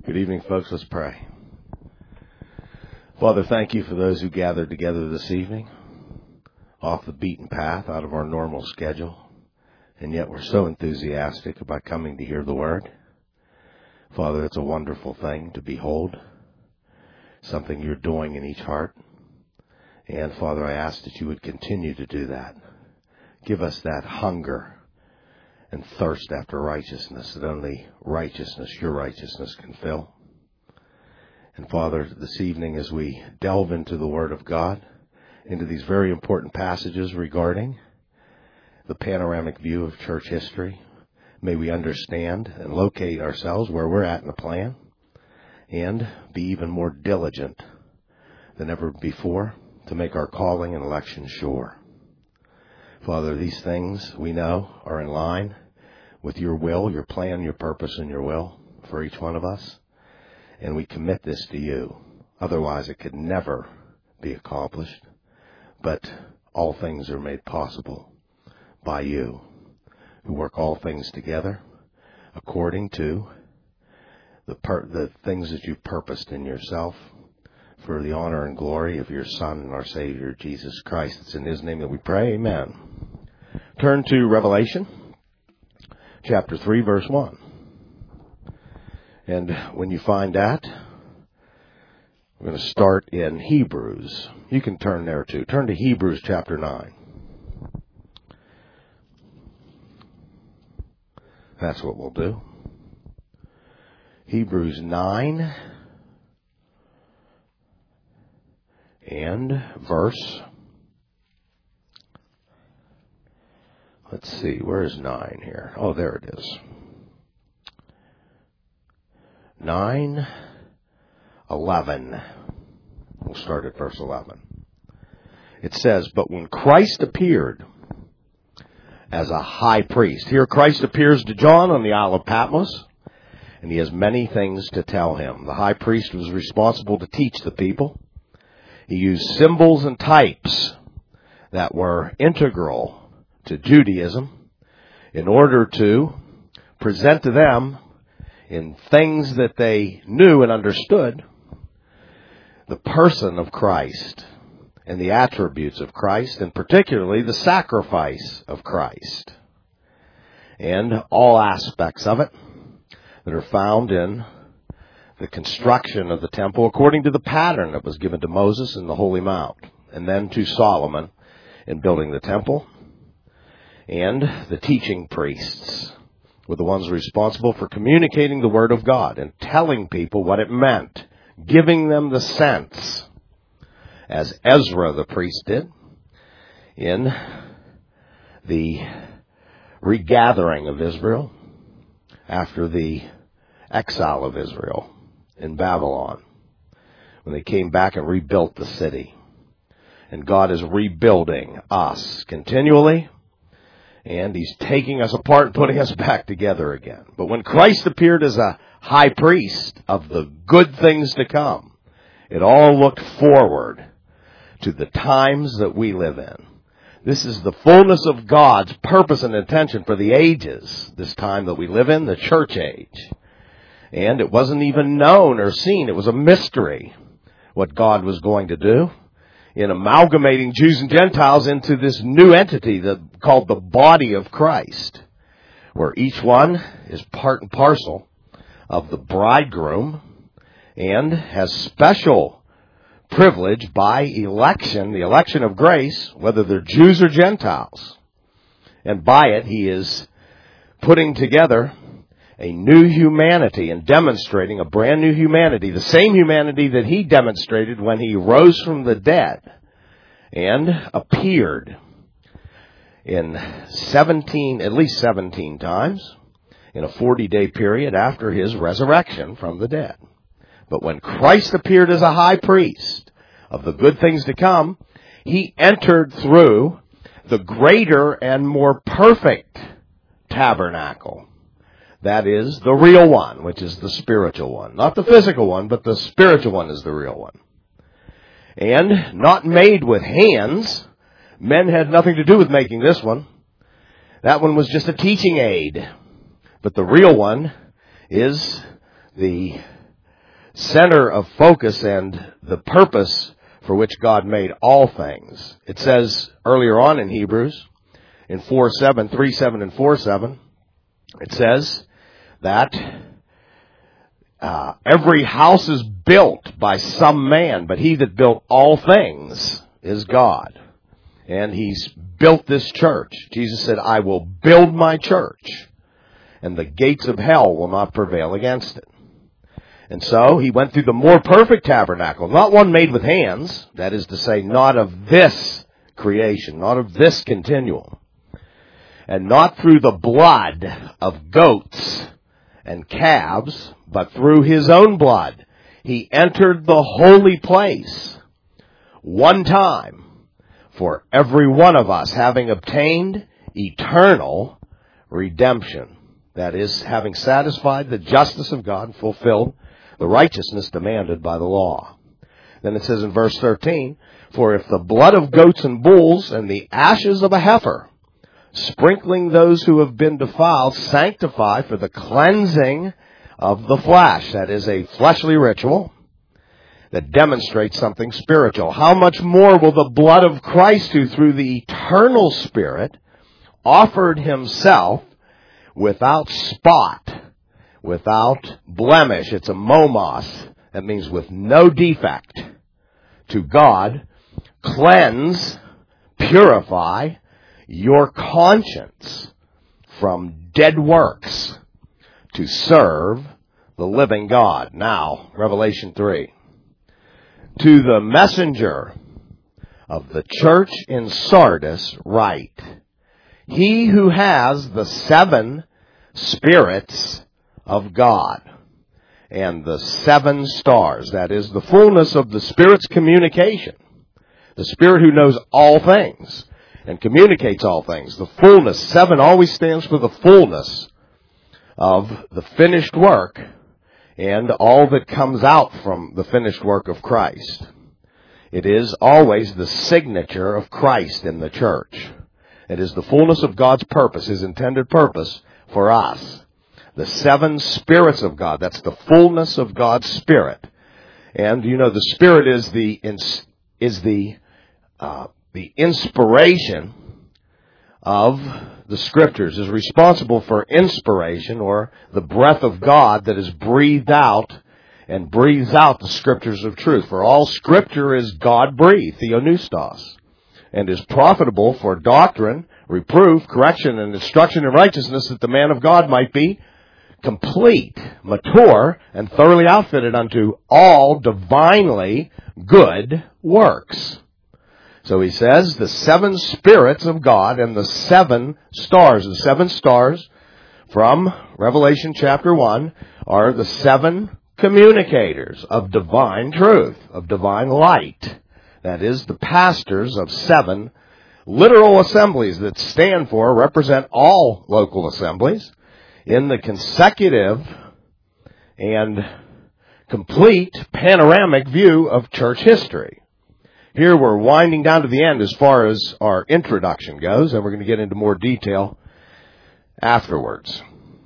Good evening, folks. Let's pray. Father, thank you for those who gathered together this evening, off the beaten path, out of our normal schedule, and yet we're so enthusiastic about coming to hear the Word. Father, it's a wonderful thing to behold, something you're doing in each heart. And Father, I ask that you would continue to do that. Give us that hunger and thirst after righteousness that only righteousness, your righteousness, can fill. And Father, this evening as we delve into the Word of God, into these very important passages regarding the panoramic view of church history, may we understand and locate ourselves where we're at in the plan and be even more diligent than ever before to make our calling and election sure. Father, these things we know are in line with your will, your plan, your purpose, and your will for each one of us. And we commit this to you. Otherwise, it could never be accomplished. But all things are made possible by you, who work all things together according to the things that you've purposed in yourself for the honor and glory of your Son and our Savior, Jesus Christ. It's in his name that we pray. Amen. Turn to Revelation, chapter 3, verse 1. And when you find that, we're going to start in Hebrews. You can turn there too. Turn to Hebrews chapter 9. That's what we'll do. Hebrews 9 and verse. Let's see, where is 9 here? Oh, there it is. 9:11. We'll start at verse 11. It says, "But when Christ appeared as a high priest," here Christ appears to John on the Isle of Patmos, and he has many things to tell him. The high priest was responsible to teach the people. He used symbols and types that were integral to Judaism in order to present to them in things that they knew and understood the person of Christ and the attributes of Christ, and particularly the sacrifice of Christ and all aspects of it that are found in the construction of the temple according to the pattern that was given to Moses in the Holy Mount and then to Solomon in building the temple. And the teaching priests were the ones responsible for communicating the Word of God and telling people what it meant, giving them the sense, as Ezra the priest did in the regathering of Israel after the exile of Israel in Babylon, when they came back and rebuilt the city. And God is rebuilding us continually, and he's taking us apart and putting us back together again. But when Christ appeared as a high priest of the good things to come, it all looked forward to the times that we live in. This is the fullness of God's purpose and intention for the ages, this time that we live in, the church age. And it wasn't even known or seen. It was a mystery what God was going to do in amalgamating Jews and Gentiles into this new entity called the body of Christ, where each one is part and parcel of the bridegroom and has special privilege by election, the election of grace, whether they're Jews or Gentiles. And by it, he is putting together a new humanity and demonstrating a brand new humanity, the same humanity that he demonstrated when he rose from the dead and appeared in at least 17 times in a 40-day period after his resurrection from the dead. But when Christ appeared as a high priest of the good things to come, he entered through the greater and more perfect tabernacle. That is the real one, which is the spiritual one. Not the physical one, but the spiritual one is the real one. And not made with hands. Men had nothing to do with making this one. That one was just a teaching aid. But the real one is the center of focus and the purpose for which God made all things. It says earlier on in Hebrews, in 4:7, 3:7 and 4:7, it says that every house is built by some man, but he that built all things is God. And he's built this church. Jesus said, I will build my church, and the gates of hell will not prevail against it. And so he went through the more perfect tabernacle, not one made with hands, that is to say, not of this creation, not of this continuum, and not through the blood of goats and calves, but through his own blood. He entered the holy place one time for every one of us, having obtained eternal redemption. That is, having satisfied the justice of God and fulfilled the righteousness demanded by the law. Then it says in verse 13, for if the blood of goats and bulls and the ashes of a heifer, sprinkling those who have been defiled, sanctify for the cleansing of the flesh. That is a fleshly ritual that demonstrates something spiritual. How much more will the blood of Christ, who through the eternal Spirit offered himself without spot, without blemish, it's a momos, that means with no defect, to God, cleanse, purify your conscience from dead works to serve the living God. Now, Revelation 3. To the messenger of the church in Sardis write, he who has the 7 spirits of God and the 7 stars, that is the fullness of the Spirit's communication, the Spirit who knows all things and communicates all things. The fullness, 7 always stands for the fullness of the finished work and all that comes out from the finished work of Christ. It is always the signature of Christ in the church. It is the fullness of God's purpose, his intended purpose for us. The 7 spirits of God, that's the fullness of God's Spirit. And you know, the Spirit is the inspiration of the Scriptures, is responsible for inspiration, or the breath of God that is breathed out and breathes out the Scriptures of truth. For all Scripture is God-breathed, theopneustos, and is profitable for doctrine, reproof, correction, and instruction in righteousness, that the man of God might be complete, mature, and thoroughly outfitted unto all divinely good works. So he says the 7 spirits of God and the 7 stars. The 7 stars from Revelation chapter 1 are the 7 communicators of divine truth, of divine light. That is, the pastors of 7 literal assemblies that represent all local assemblies in the consecutive and complete panoramic view of church history. Here we're winding down to the end as far as our introduction goes, and we're going to get into more detail afterwards.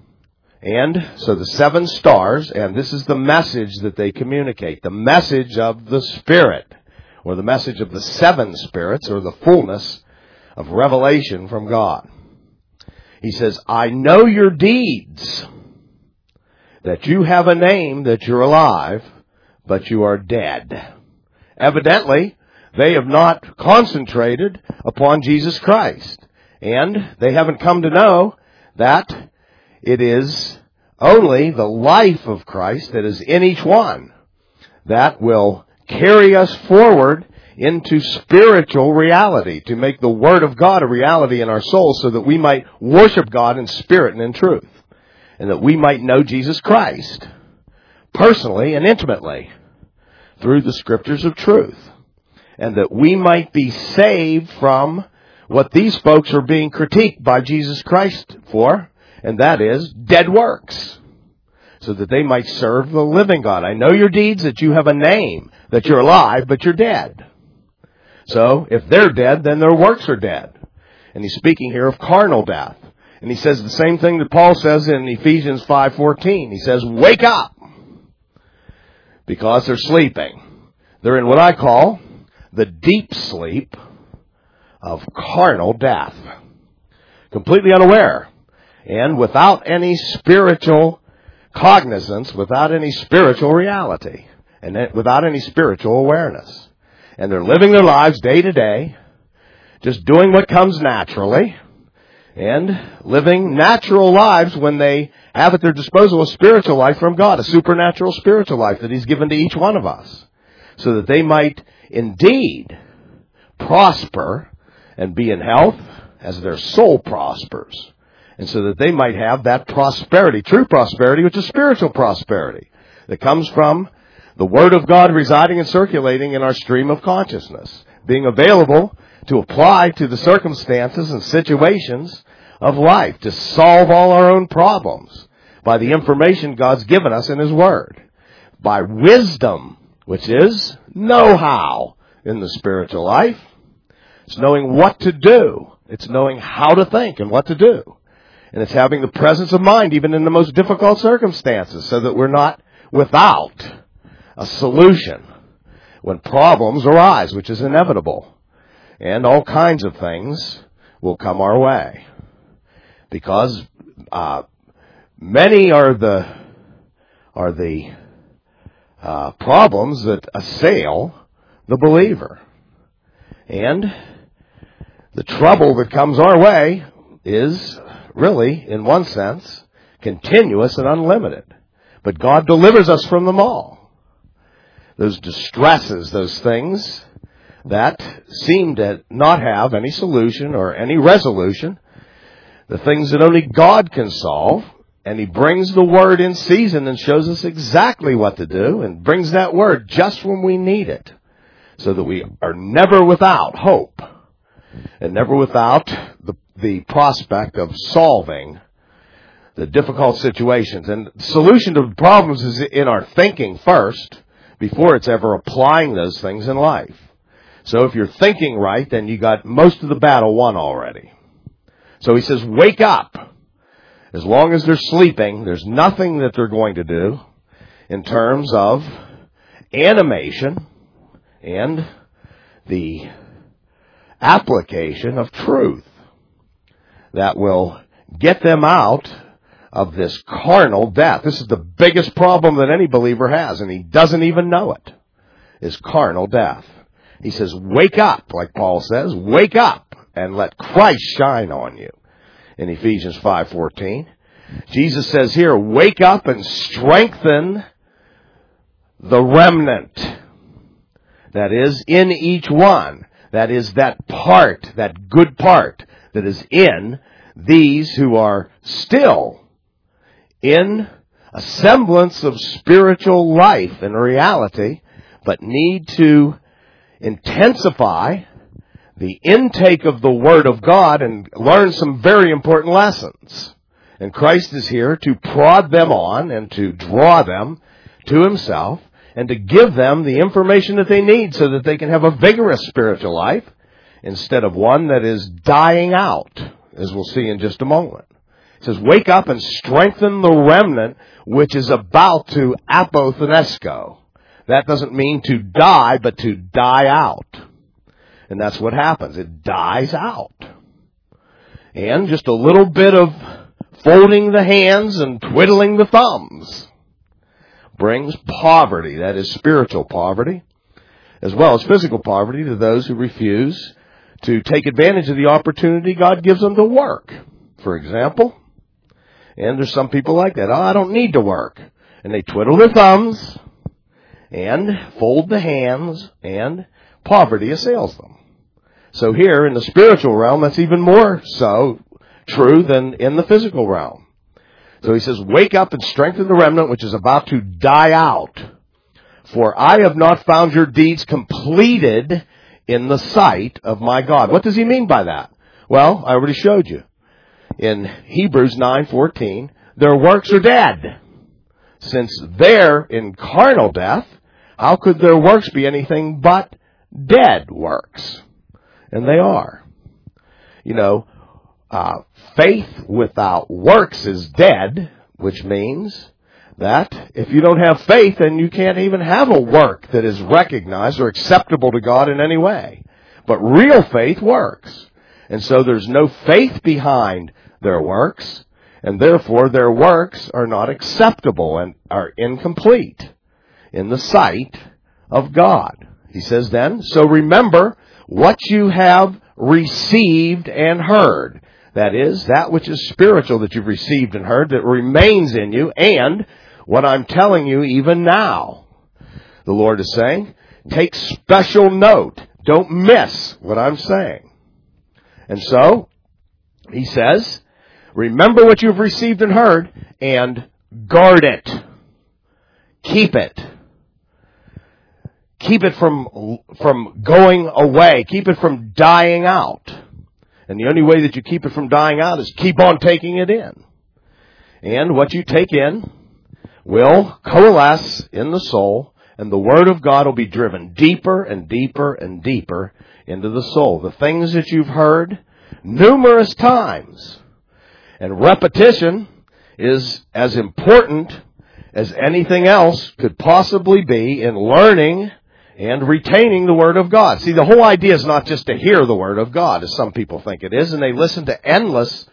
And so the 7 stars, and this is the message that they communicate, the message of the Spirit, or the message of the 7 spirits, or the fullness of revelation from God. He says, I know your deeds, that you have a name, that you're alive, but you are dead. Evidently, they have not concentrated upon Jesus Christ. And they haven't come to know that it is only the life of Christ that is in each one that will carry us forward into spiritual reality, to make the Word of God a reality in our souls, so that we might worship God in spirit and in truth, and that we might know Jesus Christ personally and intimately through the Scriptures of truth, and that we might be saved from what these folks are being critiqued by Jesus Christ for, and that is dead works, so that they might serve the living God. I know your deeds, that you have a name, that you're alive, but you're dead. So, if they're dead, then their works are dead. And he's speaking here of carnal death. And he says the same thing that Paul says in Ephesians 5:14. He says, wake up! because they're sleeping. They're in what I call the deep sleep of carnal death. Completely unaware. And without any spiritual cognizance, without any spiritual reality, and without any spiritual awareness. And they're living their lives day to day, just doing what comes naturally, and living natural lives when they have at their disposal a spiritual life from God, a supernatural spiritual life that He's given to each one of us, so that they might indeed prosper and be in health as their soul prospers, and so that they might have that prosperity, true prosperity, which is spiritual prosperity, that comes from the Word of God residing and circulating in our stream of consciousness, being available to apply to the circumstances and situations of life, to solve all our own problems by the information God's given us in His Word, by wisdom, which is know-how in the spiritual life. It's knowing what to do. It's knowing how to think and what to do. And it's having the presence of mind even in the most difficult circumstances, so that we're not without a solution when problems arise, which is inevitable. And all kinds of things will come our way. Because many are the problems that assail the believer. And the trouble that comes our way is really, in one sense, continuous and unlimited. But God delivers us from them all. Those distresses, those things that seem to not have any solution or any resolution, the things that only God can solve, and He brings the Word in season and shows us exactly what to do, and brings that Word just when we need it, so that we are never without hope, and never without the prospect of solving the difficult situations. And the solution to the problems is in our thinking first, before it's ever applying those things in life. So if you're thinking right, then you got most of the battle won already. So He says, wake up. As long as they're sleeping, there's nothing that they're going to do in terms of animation and the application of truth that will get them out of this carnal death. This is the biggest problem that any believer has, and he doesn't even know it, is carnal death. He says, wake up, like Paul says, wake up and let Christ shine on you. In Ephesians 5:14. Jesus says here, wake up and strengthen the remnant that is in each one. That is that part, that good part that is in these who are still in a semblance of spiritual life and reality, but need to intensify the intake of the Word of God and learn some very important lessons. And Christ is here to prod them on and to draw them to Himself and to give them the information that they need so that they can have a vigorous spiritual life instead of one that is dying out, as we'll see in just a moment. It says, wake up and strengthen the remnant which is about to apothenesko. That doesn't mean to die, but to die out. And that's what happens. It dies out. And just a little bit of folding the hands and twiddling the thumbs brings poverty, that is spiritual poverty, as well as physical poverty to those who refuse to take advantage of the opportunity God gives them to work, for example. And there's some people like that. Oh, I don't need to work. And they twiddle their thumbs and fold the hands, and poverty assails them. So here in the spiritual realm, that's even more so true than in the physical realm. So he says, wake up and strengthen the remnant which is about to die out. For I have not found your deeds completed in the sight of my God. What does he mean by that? Well, I already showed you. In Hebrews 9:14, their works are dead. Since they're in carnal death, how could their works be anything but dead works? And they are. You know, faith without works is dead, which means that if you don't have faith, then you can't even have a work that is recognized or acceptable to God in any way. But real faith works. And so there's no faith behind their works, and therefore their works are not acceptable and are incomplete in the sight of God. He says then, so remember what you have received and heard. That is, that which is spiritual that you've received and heard that remains in you, and what I'm telling you even now. The Lord is saying, take special note. Don't miss what I'm saying. And so, he says, remember what you've received and heard, and guard it. Keep it. Keep it from going away. Keep it from dying out. And the only way that you keep it from dying out is keep on taking it in. And what you take in will coalesce in the soul, and the Word of God will be driven deeper and deeper and deeper into the soul. The things that you've heard numerous times. And repetition is as important as anything else could possibly be in learning and retaining the Word of God. See, the whole idea is not just to hear the Word of God, as some people think it is, and they listen to endless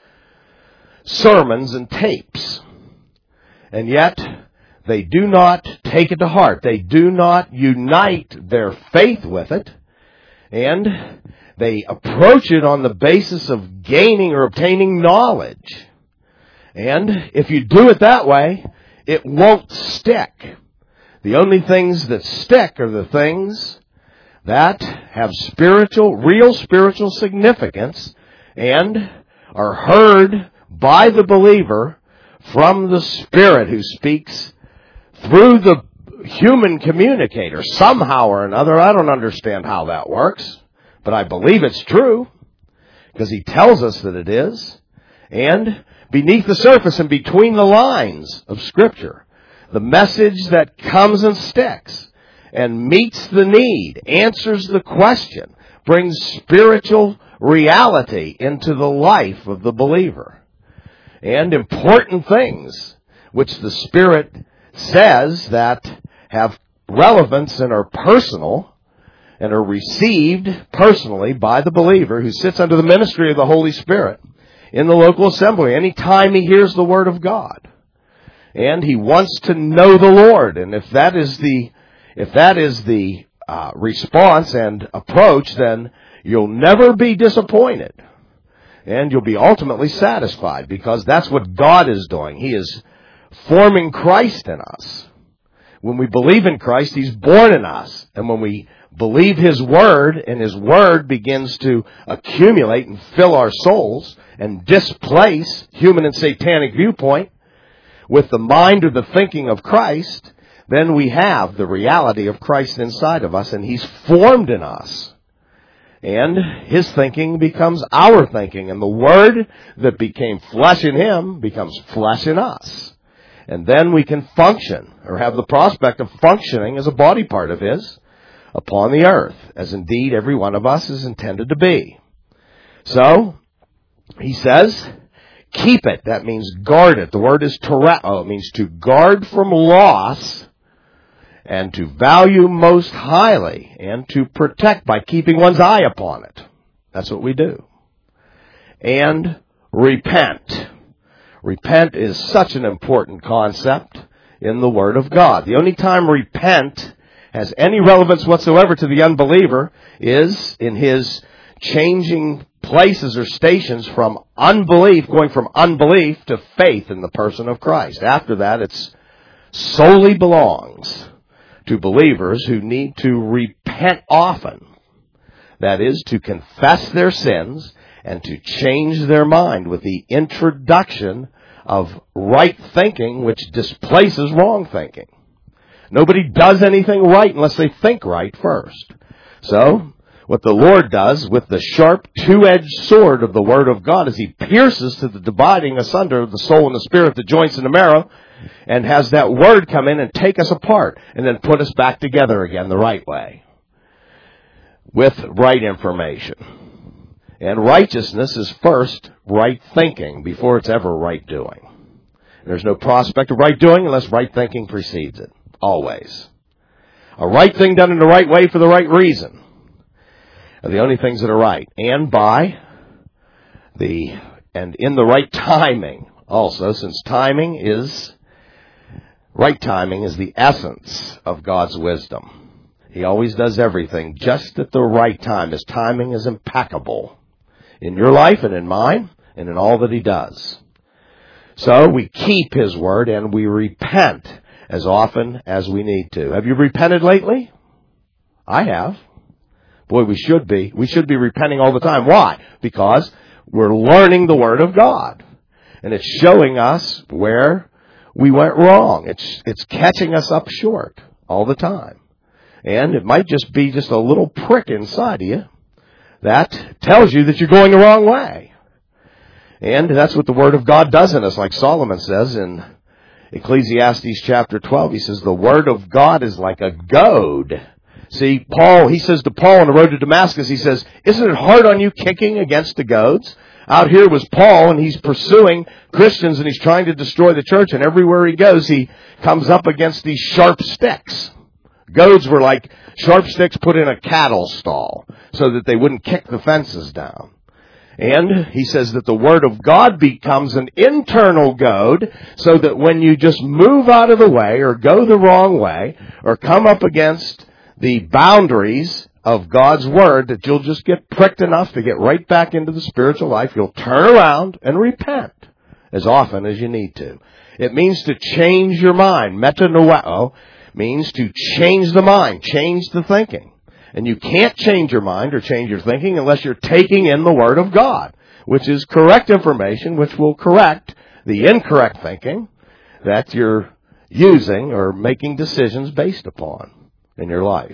sermons and tapes. And yet, they do not take it to heart. They do not unite their faith with it, and they approach it on the basis of gaining or obtaining knowledge. And if you do it that way, it won't stick. The only things that stick are the things that have real spiritual significance and are heard by the believer from the Spirit who speaks through the human communicator somehow or another. I don't understand how that works, but I believe it's true because he tells us that it is. And beneath the surface and between the lines of Scripture, the message that comes and sticks and meets the need, answers the question, brings spiritual reality into the life of the believer. And important things which the Spirit says that have relevance and are personal and are received personally by the believer who sits under the ministry of the Holy Spirit in the local assembly anytime he hears the Word of God. And he wants to know the Lord. And if that is the response and approach, then you'll never be disappointed. And you'll be ultimately satisfied because that's what God is doing. He is forming Christ in us. When we believe in Christ, He's born in us. And when we believe His Word, and His Word begins to accumulate and fill our souls and displace human and satanic viewpoint with the mind or the thinking of Christ, then we have the reality of Christ inside of us, and He's formed in us. And His thinking becomes our thinking, and the Word that became flesh in Him becomes flesh in us. And then we can function, or have the prospect of functioning as a body part of His upon the earth, as indeed every one of us is intended to be. So, he says, keep it. That means guard it. The word is terao. It means to guard from loss and to value most highly and to protect by keeping one's eye upon it. That's what we do. And repent. Repent is such an important concept in the Word of God. The only time repent has any relevance whatsoever to the unbeliever is in his changing places or stations from unbelief, going from unbelief to faith in the person of Christ. After that, it solely belongs to believers who need to repent often. That is, to confess their sins and to change their mind with the introduction of right thinking, which displaces wrong thinking. Nobody does anything right unless they think right first. So, what the Lord does with the sharp two-edged sword of the Word of God is He pierces to the dividing asunder of the soul and the spirit, the joints and the marrow, and has that Word come in and take us apart and then put us back together again the right way with right information. And righteousness is first right thinking before it's ever right doing. There's no prospect of right doing unless right thinking precedes it. Always. A right thing done in the right way for the right reason are the only things that are right. And in the right timing also, since right timing is the essence of God's wisdom. He always does everything just at the right time. His timing is impeccable in your life and in mine and in all that He does. So we keep His word and we repent as often as we need to. Have you repented lately? I have. Boy, we should be. We should be repenting all the time. Why? Because we're learning the Word of God. And it's showing us where we went wrong. It's catching us up short all the time. And it might just be just a little prick inside of you that tells you that you're going the wrong way. And that's what the Word of God does in us, like Solomon says in Ecclesiastes chapter 12. He says, the Word of God is like a goad. See, he says to Paul on the road to Damascus, he says, isn't it hard on you kicking against the goads? Out here was Paul, and he's pursuing Christians, and he's trying to destroy the church, and everywhere he goes, he comes up against these sharp sticks. Goads were like sharp sticks put in a cattle stall so that they wouldn't kick the fences down. And he says that the Word of God becomes an internal goad so that when you just move out of the way or go the wrong way or come up against the boundaries of God's Word, that you'll just get pricked enough to get right back into the spiritual life. You'll turn around and repent as often as you need to. It means to change your mind. Metanoeo means to change the mind, change the thinking. And you can't change your mind or change your thinking unless you're taking in the Word of God, which is correct information, which will correct the incorrect thinking that you're using or making decisions based upon in your life.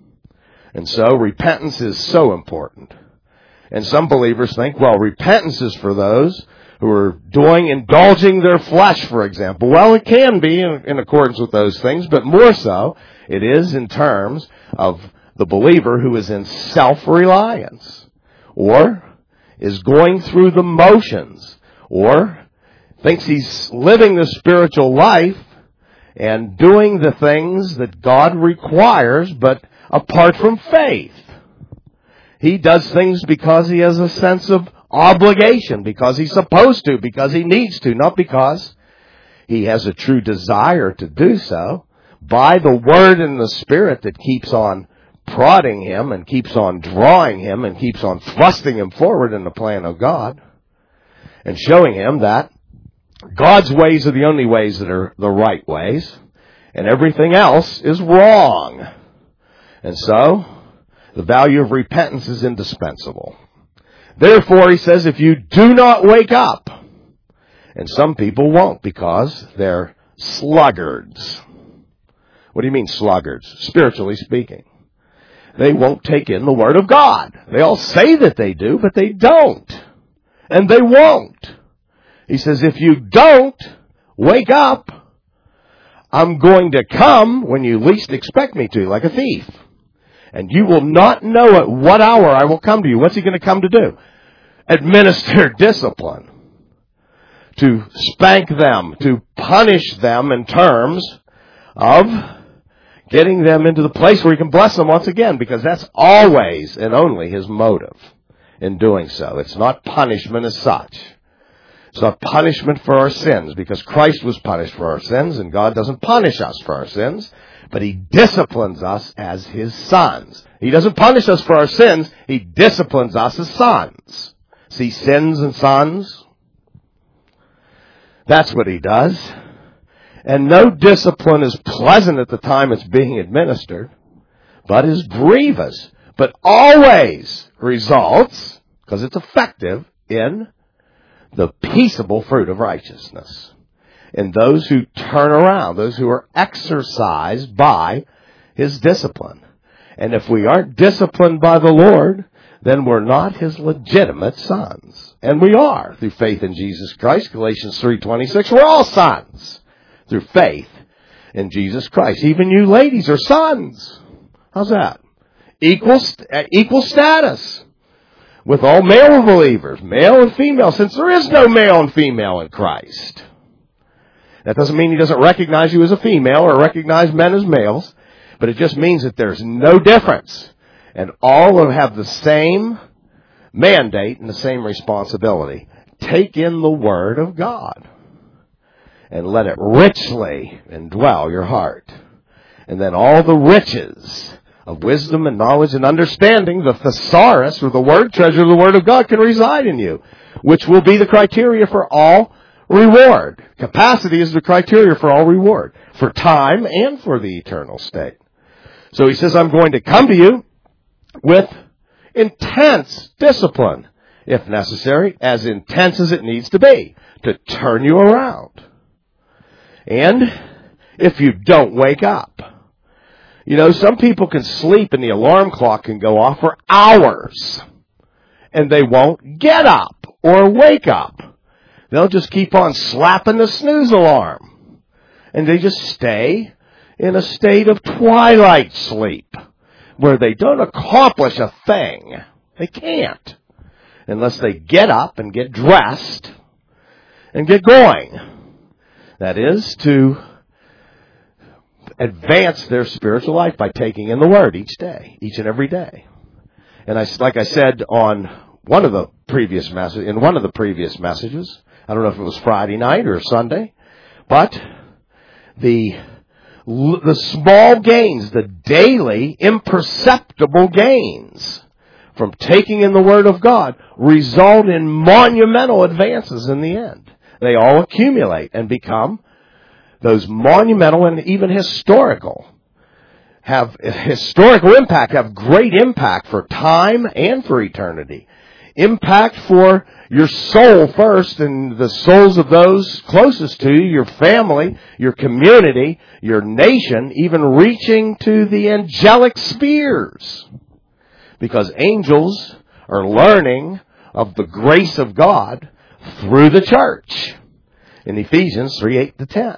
And so repentance is so important. And some believers think, well, repentance is for those who are indulging their flesh, for example. Well, it can be in accordance with those things, but more so, it is in terms of the believer who is in self-reliance, or is going through the motions, or thinks he's living the spiritual life and doing the things that God requires, but apart from faith. He does things because he has a sense of obligation, because he's supposed to, because he needs to, not because he has a true desire to do so, by the Word and the Spirit that keeps on prodding him and keeps on drawing him and keeps on thrusting him forward in the plan of God and showing him that God's ways are the only ways that are the right ways and everything else is wrong. And so the value of repentance is indispensable. Therefore, he says, if you do not wake up, and some people won't because they're sluggards. What do you mean sluggards? Spiritually speaking. They won't take in the Word of God. They all say that they do, but they don't. And they won't. He says, if you don't wake up, I'm going to come when you least expect me to, like a thief. And you will not know at what hour I will come to you. What's he going to come to do? Administer discipline. To spank them, to punish them in terms of getting them into the place where he can bless them once again, because that's always and only his motive in doing so. It's not punishment as such. It's not punishment for our sins, because Christ was punished for our sins, and God doesn't punish us for our sins, but he disciplines us as his sons. He doesn't punish us for our sins, he disciplines us as sons. See, sins and sons? That's what he does. And no discipline is pleasant at the time it's being administered, but is grievous, but always results, because it's effective, in the peaceable fruit of righteousness. In those who turn around, those who are exercised by his discipline. And if we aren't disciplined by the Lord, then we're not his legitimate sons. And we are, through faith in Jesus Christ. Galatians 3:26, we're all sons through faith in Jesus Christ. Even you ladies are sons. How's that? Equal status with all male believers, male and female, since there is no male and female in Christ. That doesn't mean he doesn't recognize you as a female or recognize men as males, but it just means that there's no difference. And all will have the same mandate and the same responsibility. Take in the Word of God and let it richly indwell your heart. And then all the riches of wisdom and knowledge and understanding, the thesaurus or the word treasure of the Word of God can reside in you, which will be the criteria for all reward. Capacity is the criteria for all reward, for time and for the eternal state. So he says, I'm going to come to you with intense discipline, if necessary, as intense as it needs to be, to turn you around. And if you don't wake up, you know, some people can sleep and the alarm clock can go off for hours, and they won't get up or wake up. They'll just keep on slapping the snooze alarm. And they just stay in a state of twilight sleep where they don't accomplish a thing. They can't unless they get up and get dressed and get going. That is, to advance their spiritual life by taking in the Word each day, each and every day. And like I said on one of the previous messages, I don't know if it was Friday night or Sunday, but the small gains, the daily imperceptible gains from taking in the Word of God result in monumental advances in the end. They all accumulate and become those monumental and even historical impact, have great impact for time and for eternity. Impact for your soul first and the souls of those closest to you, your family, your community, your nation, even reaching to the angelic spheres. Because angels are learning of the grace of God through the church in Ephesians 3:8-10.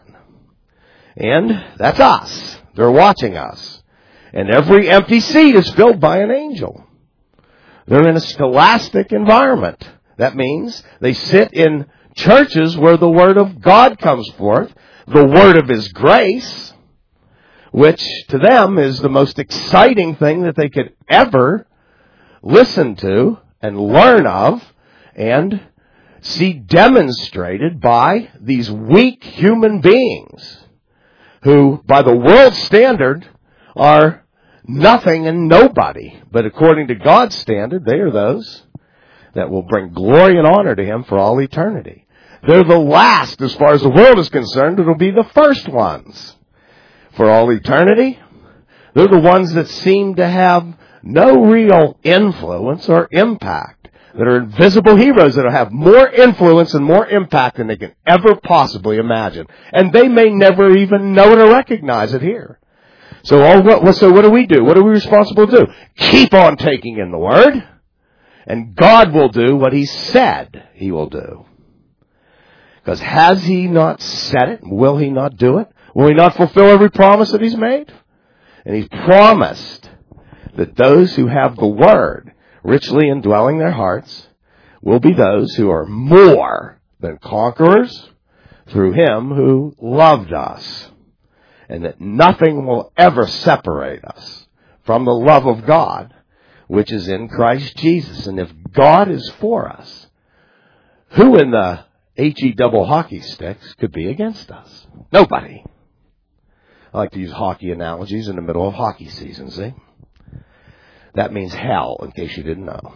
And that's us. They're watching us. And every empty seat is filled by an angel. They're in a scholastic environment. That means they sit in churches where the Word of God comes forth, the Word of His grace, which to them is the most exciting thing that they could ever listen to and learn of and see demonstrated by these weak human beings who, by the world's standard, are nothing and nobody. But according to God's standard, they are those that will bring glory and honor to Him for all eternity. They're the last as far as the world is concerned. It'll be the first ones for all eternity. They're the ones that seem to have no real influence or impact, that are invisible heroes that will have more influence and more impact than they can ever possibly imagine. And they may never even know it or recognize it here. So what do we do? What are we responsible to do? Keep on taking in the Word, and God will do what He said He will do. Because has He not said it? Will He not do it? Will He not fulfill every promise that He's made? And He's promised that those who have the Word richly indwelling their hearts will be those who are more than conquerors through Him who loved us. And that nothing will ever separate us from the love of God, which is in Christ Jesus. And if God is for us, who in the HE double hockey sticks could be against us? Nobody. I like to use hockey analogies in the middle of hockey season, see? That means hell, in case you didn't know.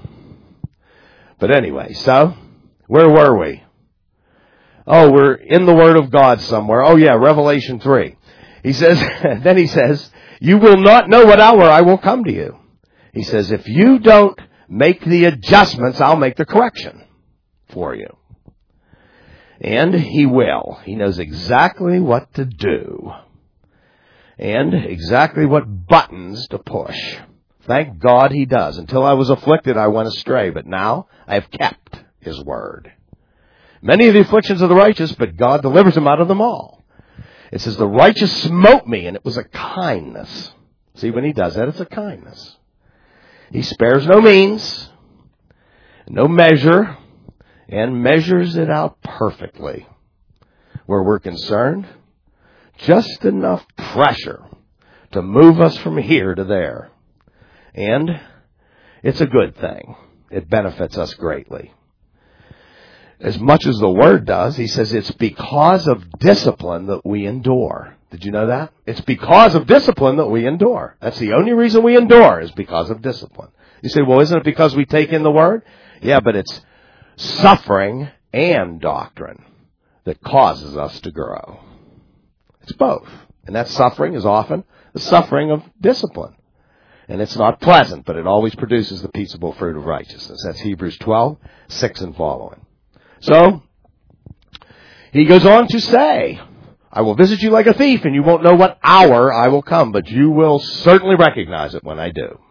But anyway, so, where were we? Oh, we're in the Word of God somewhere. Oh yeah, Revelation 3. He says, then he says, you will not know what hour I will come to you. He says, if you don't make the adjustments, I'll make the correction for you. And He will. He knows exactly what to do. And exactly what buttons to push. Thank God He does. Until I was afflicted, I went astray, but now I have kept His word. Many of the afflictions of the righteous, but God delivers them out of them all. It says, the righteous smote me, and it was a kindness. See, when He does that, it's a kindness. He spares no means, no measure, and measures it out perfectly. where we're concerned. Just enough pressure to move us from here to there. And it's a good thing. It benefits us greatly. As much as the Word does, he says it's because of discipline that we endure. Did you know that? It's because of discipline that we endure. That's the only reason we endure, is because of discipline. You say, well, isn't it because we take in the Word? Yeah, but it's suffering and doctrine that causes us to grow. It's both. And that suffering is often the suffering of discipline. And it's not pleasant, but it always produces the peaceable fruit of righteousness. That's Hebrews 12:6 and following. So, he goes on to say, I will visit you like a thief, and you won't know what hour I will come, but you will certainly recognize it when I do.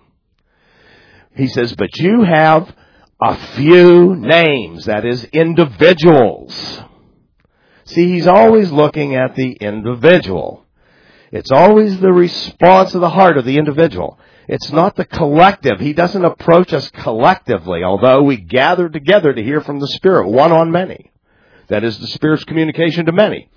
He says, but you have a few names, that is, individuals. See, he's always looking at the individual. It's always the response of the heart of the individual. It's not the collective. He doesn't approach us collectively, although we gather together to hear from the Spirit, one on many. That is the Spirit's communication to many.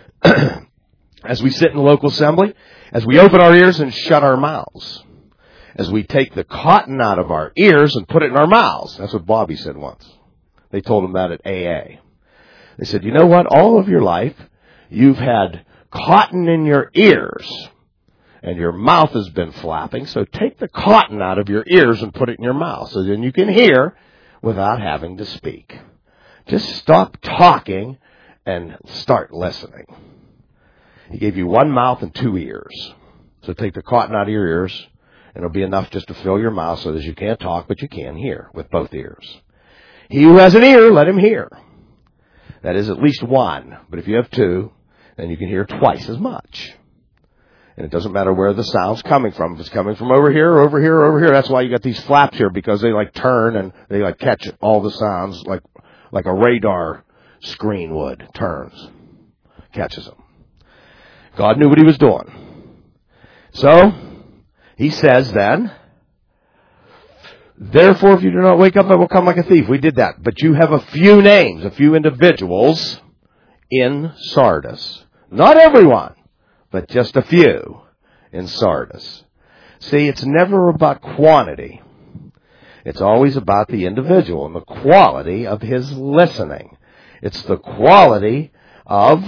As we sit in the local assembly, as we open our ears and shut our mouths, as we take the cotton out of our ears and put it in our mouths. That's what Bobby said once. They told him that at AA. They said, you know what? All of your life, you've had cotton in your ears, and your mouth has been flapping, so take the cotton out of your ears and put it in your mouth, so then you can hear without having to speak. Just stop talking and start listening. He gave you one mouth and two ears. So take the cotton out of your ears, and it'll be enough just to fill your mouth so that you can't talk, but you can hear with both ears. He who has an ear, let him hear. That is at least one. But if you have two, then you can hear twice as much. And it doesn't matter where the sound's coming from. If it's coming from over here, over here, over here, that's why you got these flaps here, because they like turn and they like catch all the sounds like a radar screen would. Turns. Catches them. God knew what he was doing. So, he says then, therefore, if you do not wake up, I will come like a thief. We did that. But you have a few names, a few individuals in Sardis. Not everyone, but just a few in Sardis. See, it's never about quantity. It's always about the individual and the quality of his listening. It's the quality of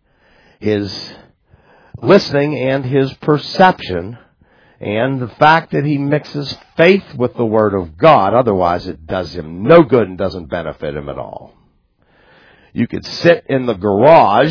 his listening and his perception, and the fact that he mixes faith with the Word of God. Otherwise, it does him no good and doesn't benefit him at all. You could sit in the garage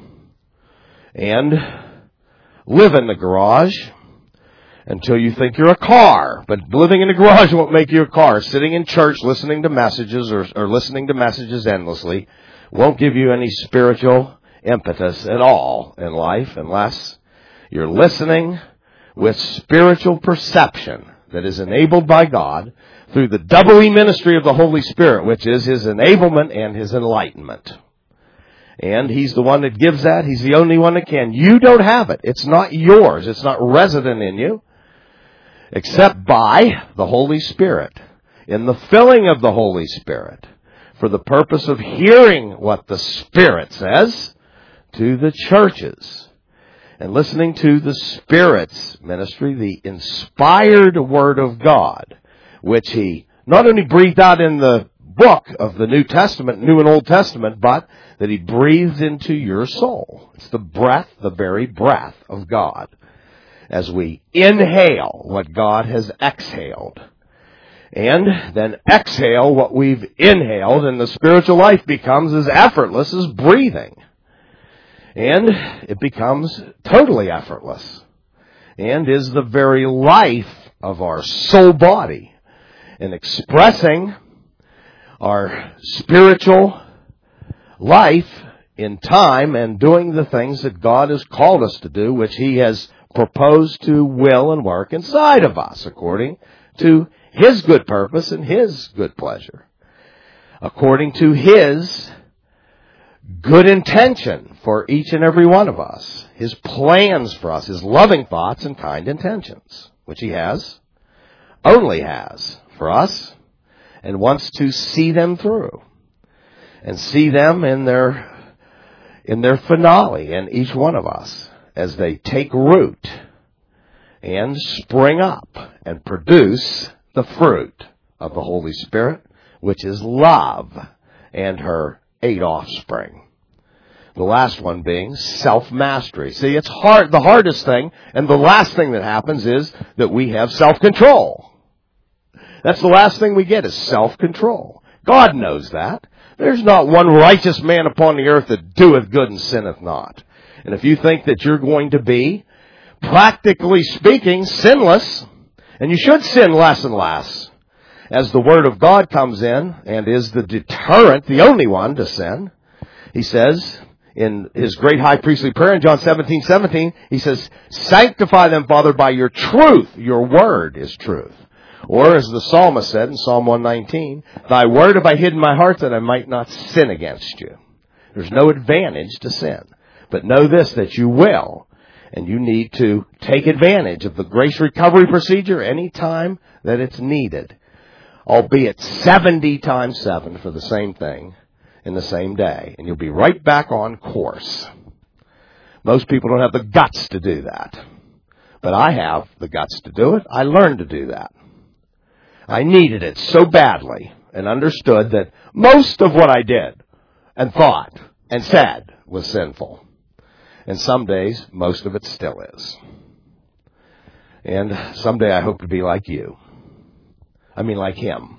and live in the garage until you think you're a car. But living in the garage won't make you a car. Sitting in church listening to messages or listening to messages endlessly won't give you any spiritual impetus at all in life unless you're listening with spiritual perception that is enabled by God through the doubly ministry of the Holy Spirit, which is his enablement and his enlightenment. And he's the one that gives that. He's the only one that can. You don't have it. It's not yours. It's not resident in you, except by the Holy Spirit, in the filling of the Holy Spirit, for the purpose of hearing what the Spirit says to the churches, and listening to the Spirit's ministry, the inspired Word of God, which he not only breathed out in the book of the New Testament, New and Old Testament, but that he breathed into your soul. It's the breath, the very breath of God. As we inhale what God has exhaled, and then exhale what we've inhaled, and the spiritual life becomes as effortless as breathing. And it becomes totally effortless, and is the very life of our soul body, and expressing our spiritual life in time and doing the things that God has called us to do, which he has proposed to will and work inside of us according to his good purpose and his good pleasure, according to his good intention for each and every one of us, his plans for us, his loving thoughts and kind intentions, which he only has for us, and wants to see them through, and see them in their in their finale in each one of us as they take root and spring up and produce the fruit of the Holy Spirit, which is love and her 8 offspring. The last one being self-mastery. See, it's hard. The hardest thing and the last thing that happens is that we have self-control. That's the last thing we get is self-control. God knows that. There's not one righteous man upon the earth that doeth good and sinneth not. And if you think that you're going to be, practically speaking, sinless, and you should sin less and less, as the Word of God comes in and is the deterrent, the only one to sin, he says in his great high priestly prayer in John 17:17, he says, sanctify them, Father, by your truth. Your word is truth. Or as the psalmist said in Psalm 119, thy word have I hid in my heart that I might not sin against you. There's no advantage to sin. But know this, that you will. And you need to take advantage of the grace recovery procedure any time that it's needed. Albeit 70 times 7 for the same thing in the same day. And you'll be right back on course. Most people don't have the guts to do that. But I have the guts to do it. I learned to do that. I needed it so badly and understood that most of what I did and thought and said was sinful. And some days, most of it still is. And someday I hope to be like you. I mean like him.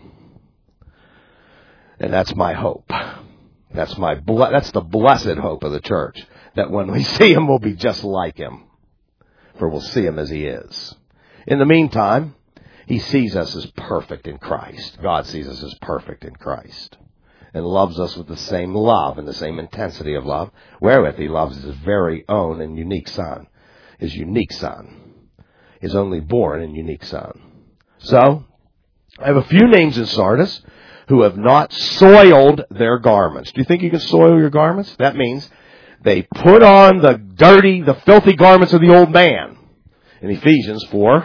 And that's my hope. That's the blessed hope of the church. That when we see him, we'll be just like him. For we'll see him as he is. In the meantime, he sees us as perfect in Christ. God sees us as perfect in Christ. And loves us with the same love and the same intensity of love, wherewith he loves his very own and unique Son. His unique Son. His only born and unique Son. So, I have a few names in Sardis who have not soiled their garments. Do you think you can soil your garments? That means they put on the filthy garments of the old man. In Ephesians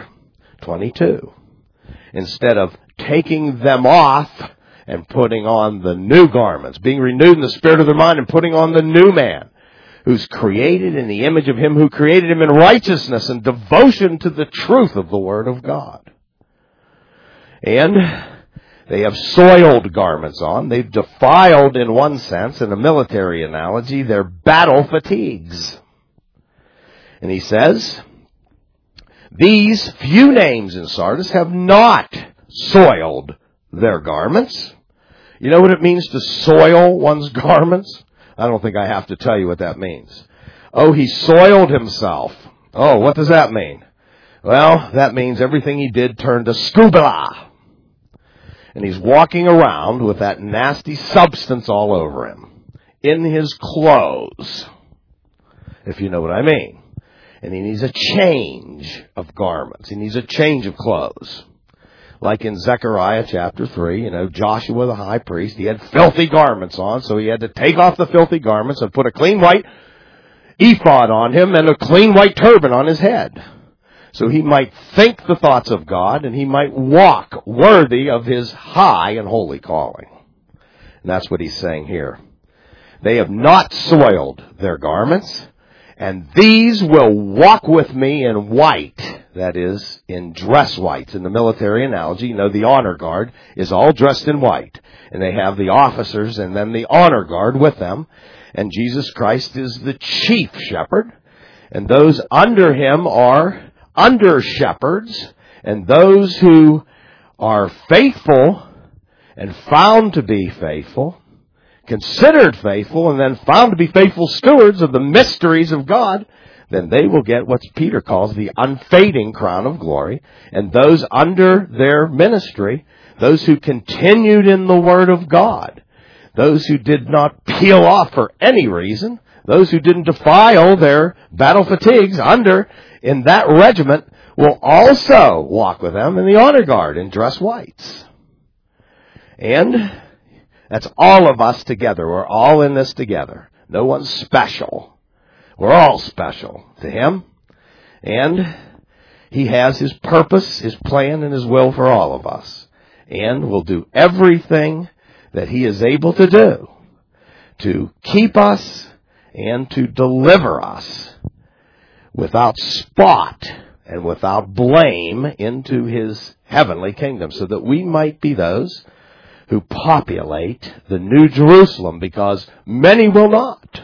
4:22. Instead of taking them off and putting on the new garments, being renewed in the spirit of their mind and putting on the new man, who's created in the image of him who created him in righteousness and devotion to the truth of the Word of God. And they have soiled garments on. They've defiled, in one sense, in a military analogy, their battle fatigues. And he says, these few names in Sardis have not soiled their garments. You know what it means to soil one's garments? I don't think I have to tell you what that means. Oh, he soiled himself. Oh, what does that mean? Well, that means everything he did turned to scoobala. And he's walking around with that nasty substance all over him. In his clothes. If you know what I mean. And he needs a change of garments. He needs a change of clothes. Like in Zechariah chapter 3, Joshua the high priest, he had filthy garments on, so he had to take off the filthy garments and put a clean white ephod on him and a clean white turban on his head. So he might think the thoughts of God and he might walk worthy of his high and holy calling. And that's what he's saying here. They have not soiled their garments. And these will walk with me in white, that is, in dress whites. In the military analogy, the honor guard is all dressed in white. And they have the officers and then the honor guard with them. And Jesus Christ is the chief shepherd. And those under him are under shepherds. And those who are faithful and found to be faithful, considered faithful, and then found to be faithful stewards of the mysteries of God, then they will get what Peter calls the unfading crown of glory. And those under their ministry, those who continued in the Word of God, those who did not peel off for any reason, those who didn't defile their battle fatigues in that regiment, will also walk with them in the honor guard in dress whites. And that's all of us together. We're all in this together. No one's special. We're all special to him. And he has his purpose, his plan, and his will for all of us. And will do everything that he is able to do to keep us and to deliver us without spot and without blame into his heavenly kingdom, so that we might be those who populate the New Jerusalem, because many will not.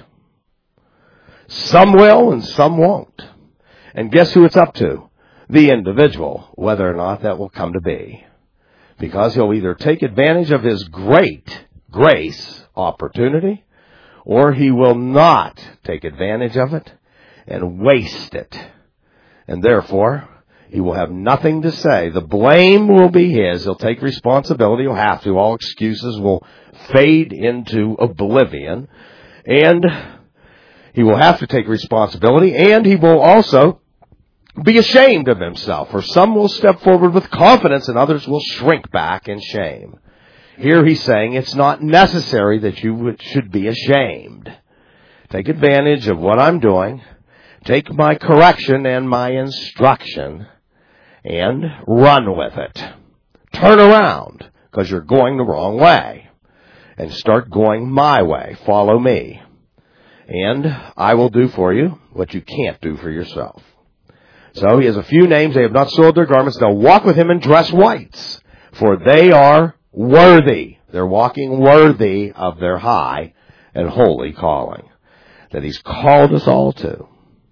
Some will and some won't. And guess who it's up to? The individual, whether or not that will come to be. Because he'll either take advantage of his great grace opportunity, or he will not take advantage of it and waste it. And therefore, he will have nothing to say. The blame will be his. He'll take responsibility. He'll have to. All excuses will fade into oblivion. And he will have to take responsibility. And he will also be ashamed of himself. For some will step forward with confidence and others will shrink back in shame. Here he's saying it's not necessary that you should be ashamed. Take advantage of what I'm doing. Take my correction and my instruction and run with it. Turn around, because you're going the wrong way, and start going my way. Follow me. And I will do for you what you can't do for yourself. So he has a few names. They have not soiled their garments. They'll walk with him and dress whites, for they are worthy. They're walking worthy of their high and holy calling that he's called us all to,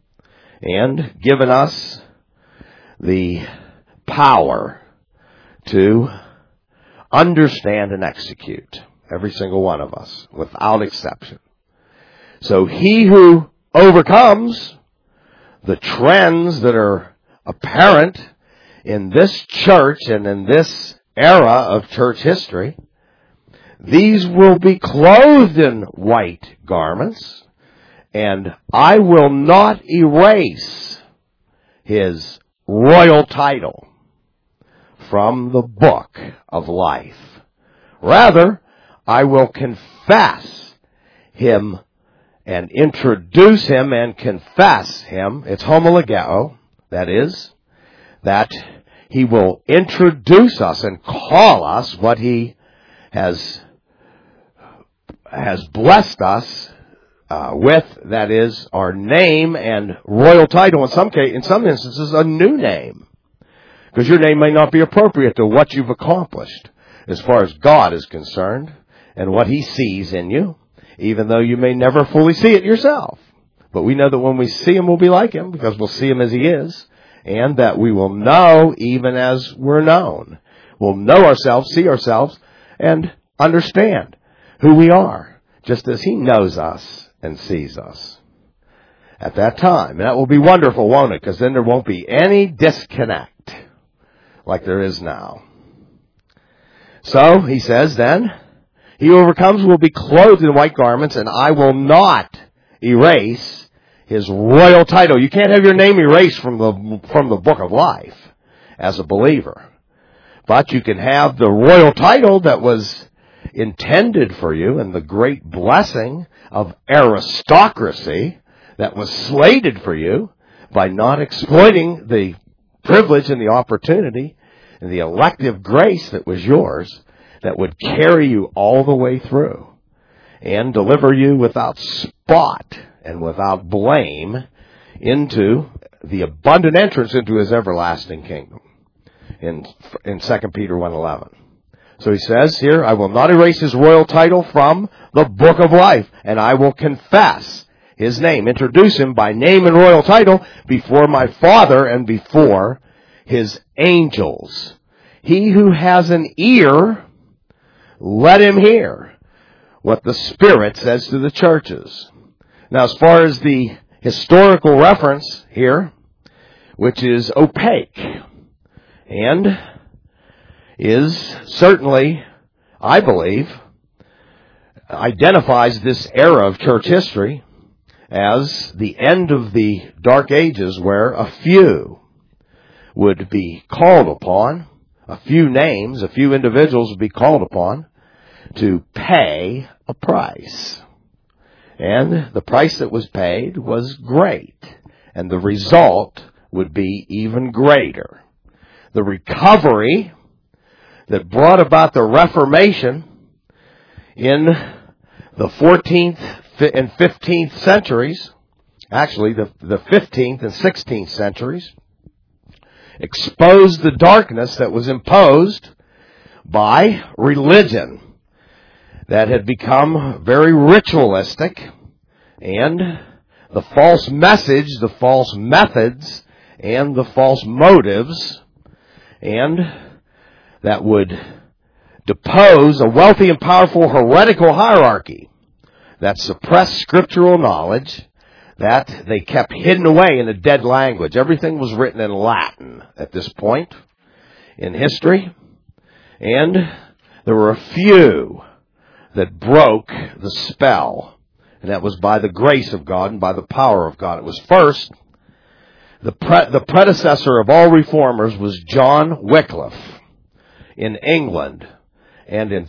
and given us the power to understand and execute, every single one of us, without exception. So he who overcomes the trends that are apparent in this church and in this era of church history, these will be clothed in white garments, and I will not erase his royal title from the book of life. Rather, I will confess him and introduce him and confess him. It's homologeo, that is, that he will introduce us and call us what he has blessed us with, that is, our name and royal title. In some instances, a new name, because your name may not be appropriate to what you've accomplished as far as God is concerned and what he sees in you, even though you may never fully see it yourself. But we know that when we see him, we'll be like him, because we'll see him as he is, and that we will know even as we're known. We'll know ourselves, see ourselves, and understand who we are, just as he knows us and sees us at that time. And that will be wonderful, won't it? Because then there won't be any disconnect like there is now. So, he says then, he who overcomes will be clothed in white garments, and I will not erase his royal title. You can't have your name erased from the book of life as a believer. But you can have the royal title that was intended for you, and the great blessing of aristocracy that was slated for you by not exploiting the privilege and the opportunity and the elective grace that was yours, that would carry you all the way through and deliver you without spot and without blame into the abundant entrance into his everlasting kingdom in 2 Peter 1:11. So he says here, I will not erase his royal title from the book of life, and I will confess his name, introduce him by name and royal title before my Father and before his angels. He who has an ear, let him hear what the Spirit says to the churches. Now, as far as the historical reference here, which is opaque and is certainly, I believe, identifies this era of church history as the end of the Dark Ages, where a few would be called upon, a few names, a few individuals would be called upon to pay a price. And the price that was paid was great, and the result would be even greater. The recovery that brought about the Reformation in the 14th, in 15th centuries, actually the 15th and 16th centuries, exposed the darkness that was imposed by religion that had become very ritualistic, and the false message, the false methods, and the false motives, and that would depose a wealthy and powerful heretical hierarchy that suppressed scriptural knowledge, that they kept hidden away in a dead language. Everything was written in Latin at this point in history, and there were a few that broke the spell, and that was by the grace of God and by the power of God. It was first, the predecessor of all reformers was John Wycliffe in England, and in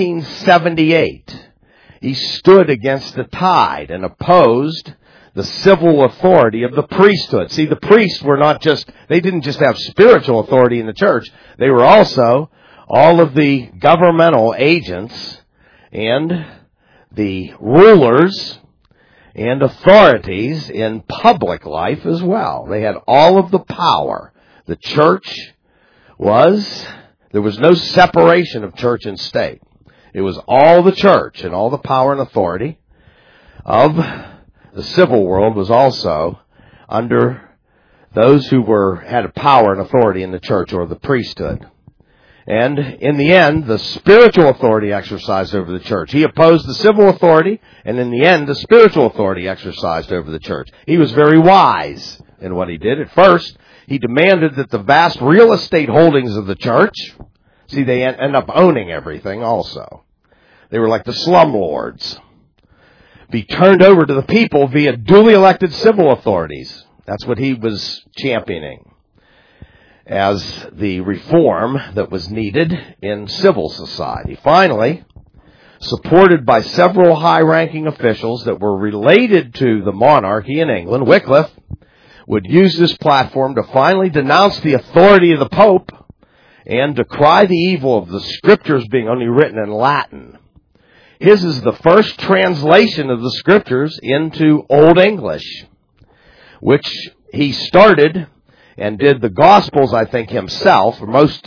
1378 he stood against the tide and opposed the civil authority of the priesthood. See, the priests were they didn't just have spiritual authority in the church, they were also all of the governmental agents and the rulers and authorities in public life as well. They had all of the power. The church there was no separation of church and state. It was all the church, and all the power and authority of the civil world was also under those who had power and authority in the church or the priesthood. And in the end, the spiritual authority exercised over the church. He opposed the civil authority, and in the end, the spiritual authority exercised over the church. He was very wise in what he did. At first, he demanded that the vast real estate holdings of the church, see, they end up owning everything also. They were like the slumlords, be turned over to the people via duly elected civil authorities. That's what he was championing as the reform that was needed in civil society. Finally, supported by several high-ranking officials that were related to the monarchy in England, Wycliffe would use this platform to finally denounce the authority of the Pope and decry the evil of the Scriptures being only written in Latin. His is the first translation of the Scriptures into Old English, which he started and did the Gospels, I think, himself. Most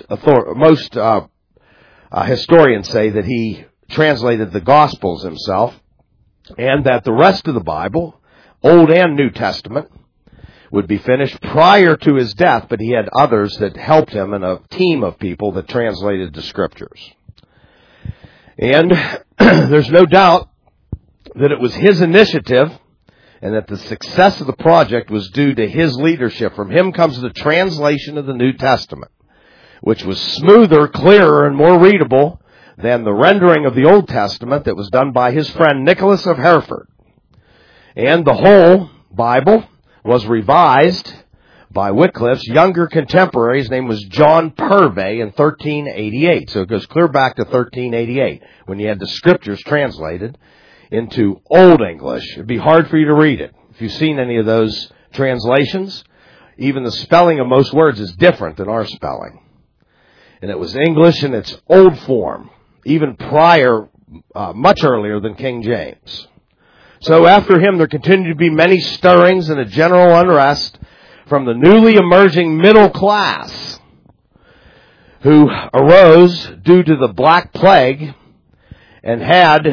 historians say that he translated the Gospels himself, and that the rest of the Bible, Old and New Testament, would be finished prior to his death, but he had others that helped him and a team of people that translated the Scriptures. And there's no doubt that it was his initiative and that the success of the project was due to his leadership. From him comes the translation of the New Testament, which was smoother, clearer, and more readable than the rendering of the Old Testament that was done by his friend Nicholas of Hereford. And the whole Bible was revised by Wycliffe's younger contemporary. His name was John Purvey in 1388. So it goes clear back to 1388 when you had the Scriptures translated into Old English. It'd be hard for you to read it. If you've seen any of those translations, even the spelling of most words is different than our spelling. And it was English in its old form, even prior, much earlier than King James. So after him, there continued to be many stirrings and a general unrest from the newly emerging middle class who arose due to the Black Plague and had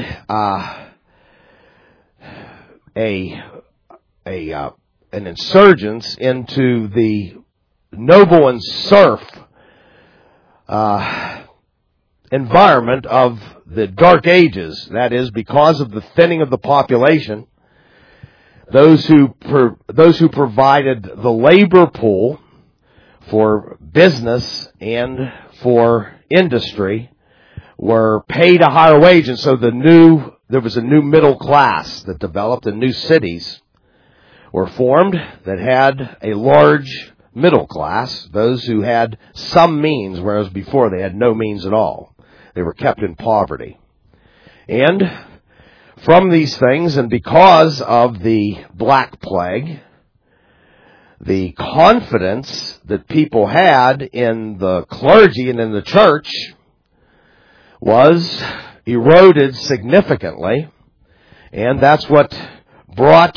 an insurgence into the noble and serf environment of the Dark Ages. That is, because of the thinning of the population, those who provided the labor pool for business and for industry were paid a higher wage, and so there was a new middle class that developed, and new cities were formed that had a large middle class, those who had some means, whereas before they had no means at all. They were kept in poverty. And from these things, and because of the Black Plague, the confidence that people had in the clergy and in the church was eroded significantly, And that's what brought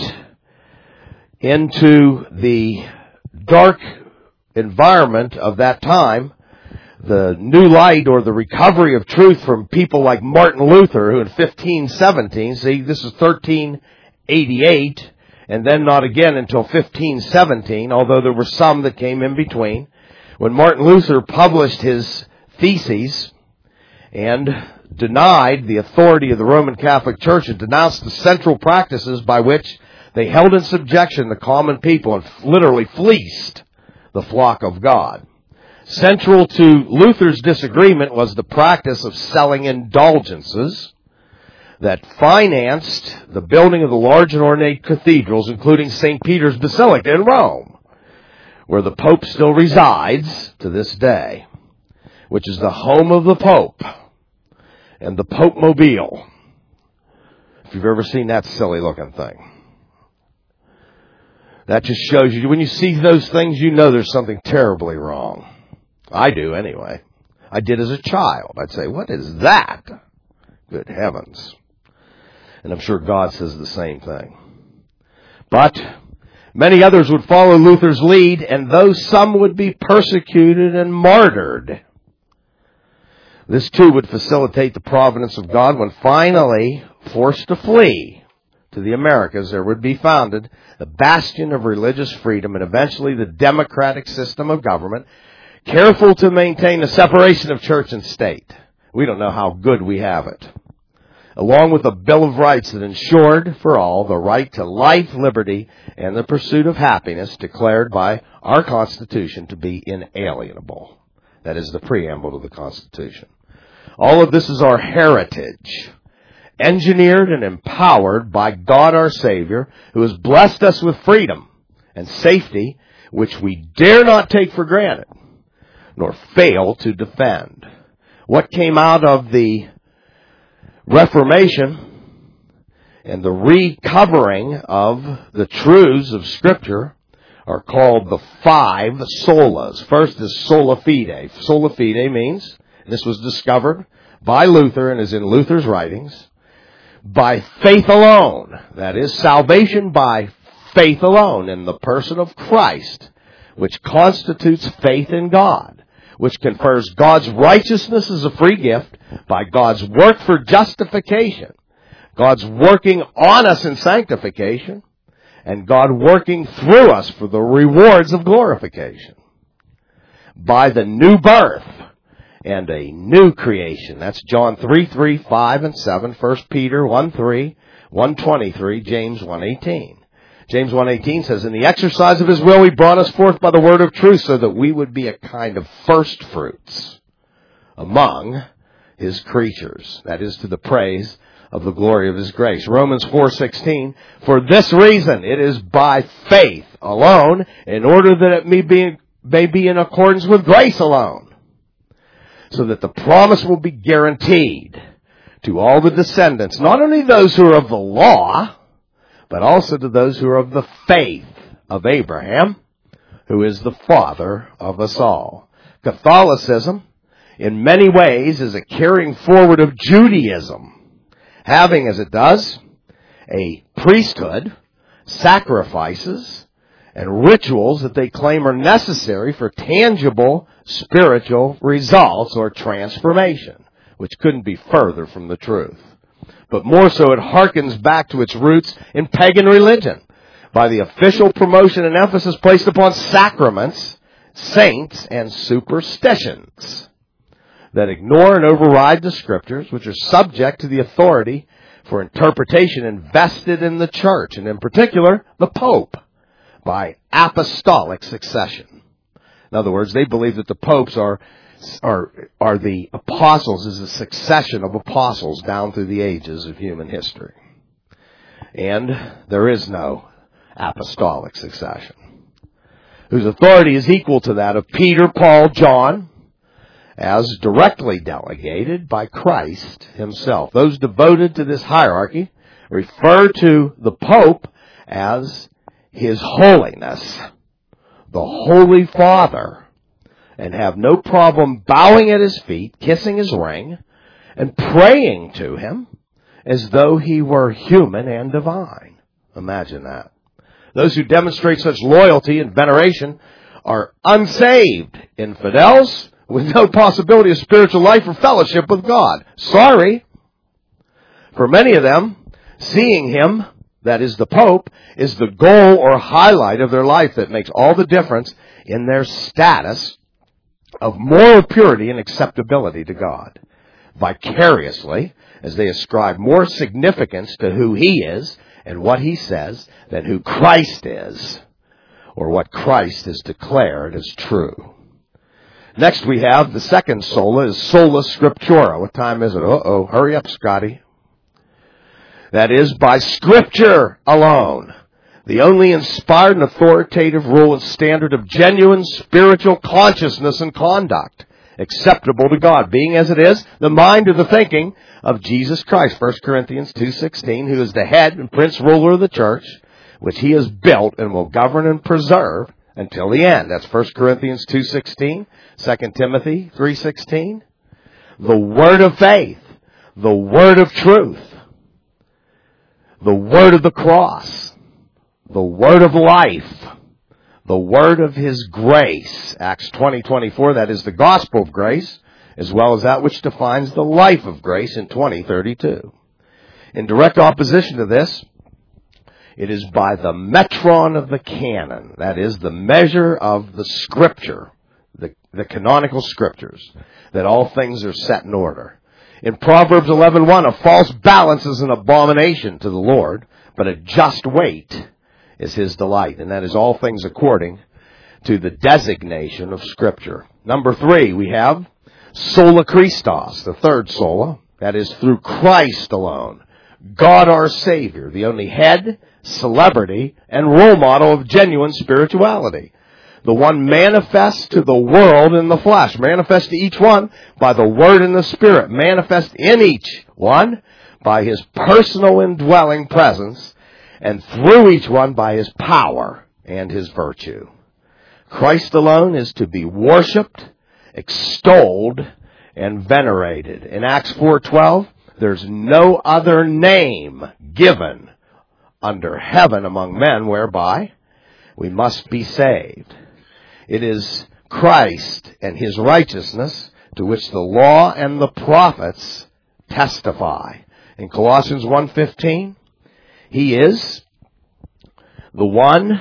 into the dark environment of that time the new light, or the recovery of truth, from people like Martin Luther, who in 1517, see, this is 1388, and then not again until 1517, although there were some that came in between. When Martin Luther published his theses and denied the authority of the Roman Catholic Church and denounced the central practices by which they held in subjection the common people and literally fleeced the flock of God. Central to Luther's disagreement was the practice of selling indulgences that financed the building of the large and ornate cathedrals, including St. Peter's Basilica in Rome, where the Pope still resides to this day, which is the home of the Pope and the Pope-mobile. If you've ever seen that silly-looking thing. That just shows you, when you see those things, you know there's something terribly wrong. I do, anyway. I did as a child. I'd say, what is that? Good heavens. And I'm sure God says the same thing. But many others would follow Luther's lead, and though some would be persecuted and martyred, this too would facilitate the providence of God when finally forced to flee to the Americas, there would be founded the bastion of religious freedom and eventually the democratic system of government, careful to maintain the separation of church and state. We don't know how good we have it. Along with a Bill of Rights that ensured for all the right to life, liberty, and the pursuit of happiness declared by our Constitution to be inalienable. That is the preamble to the Constitution. All of this is our heritage, engineered and empowered by God our Savior, who has blessed us with freedom and safety, which we dare not take for granted, nor fail to defend. What came out of the Reformation and the recovering of the truths of Scripture are called the 5 solas. First is sola fide. Sola fide means, this was discovered by Luther and is in Luther's writings, by faith alone. That is, salvation by faith alone in the person of Christ, which constitutes faith in God, which confers God's righteousness as a free gift by God's work for justification, God's working on us in sanctification, and God working through us for the rewards of glorification. By the new birth and a new creation. That's John 3:3, 5, and 7, 1 Peter 1:3, 1:23, James 1:18. James 1:18 says, in the exercise of His will He brought us forth by the word of truth so that we would be a kind of first fruits among His creatures. That is to the praise of the glory of His grace. Romans 4:16, for this reason it is by faith alone, in order that it may be in accordance with grace alone, so that the promise will be guaranteed to all the descendants, not only those who are of the law, but also to those who are of the faith of Abraham, who is the father of us all. Catholicism, in many ways, is a carrying forward of Judaism, having, as it does, a priesthood, sacrifices, and rituals that they claim are necessary for tangible spiritual results or transformation, which couldn't be further from the truth. But more so, it harkens back to its roots in pagan religion by the official promotion and emphasis placed upon sacraments, saints, and superstitions that ignore and override the Scriptures, which are subject to the authority for interpretation invested in the Church, and in particular, the Pope, by apostolic succession. In other words, they believe that the popes are the apostles, is a succession of apostles down through the ages of human history. And there is no apostolic succession, whose authority is equal to that of Peter, Paul, John, as directly delegated by Christ Himself. Those devoted to this hierarchy refer to the Pope as His Holiness, the Holy Father, and have no problem bowing at His feet, kissing His ring, and praying to Him, as though he were human and divine. Imagine that. Those who demonstrate such loyalty and veneration are unsaved infidels with no possibility of spiritual life or fellowship with God. Sorry. For many of them, seeing him, that is the Pope, is the goal or highlight of their life that makes all the difference in their status of moral purity and acceptability to God. Vicariously, as they ascribe more significance to who he is and what he says than who Christ is, or what Christ has declared as true. Next we have the second sola is sola scriptura. What time is it? Hurry up, Scotty. That is, by Scripture alone, the only inspired and authoritative rule and standard of genuine spiritual consciousness and conduct, acceptable to God, being as it is, the mind or the thinking of Jesus Christ. 1 Corinthians 2:16, who is the head and prince ruler of the church, which he has built and will govern and preserve until the end. That's 1 Corinthians 2:16, 2 Timothy 3:16. The word of faith, the word of truth, the word of the cross, the word of life, the word of his grace. Acts 20:24, that is the gospel of grace, as well as that which defines the life of grace in 20:32. In direct opposition to this, it is by the metron of the canon, that is the measure of the scripture, the canonical scriptures, that all things are set in order. In Proverbs 11:1, a false balance is an abomination to the Lord, but a just weight is his delight. And that is all things according to the designation of Scripture. Number 3, we have sola Christos, the third sola. That is through Christ alone. God our Savior, the only head, celebrity, and role model of genuine spirituality. The one manifest to the world in the flesh, manifest to each one by the Word and the Spirit, manifest in each one by his personal indwelling presence, and through each one by his power and his virtue. Christ alone is to be worshipped, extolled, and venerated. In Acts 4:12, there's no other name given under heaven among men whereby we must be saved. It is Christ and his righteousness to which the law and the prophets testify. In Colossians 1:15, he is the one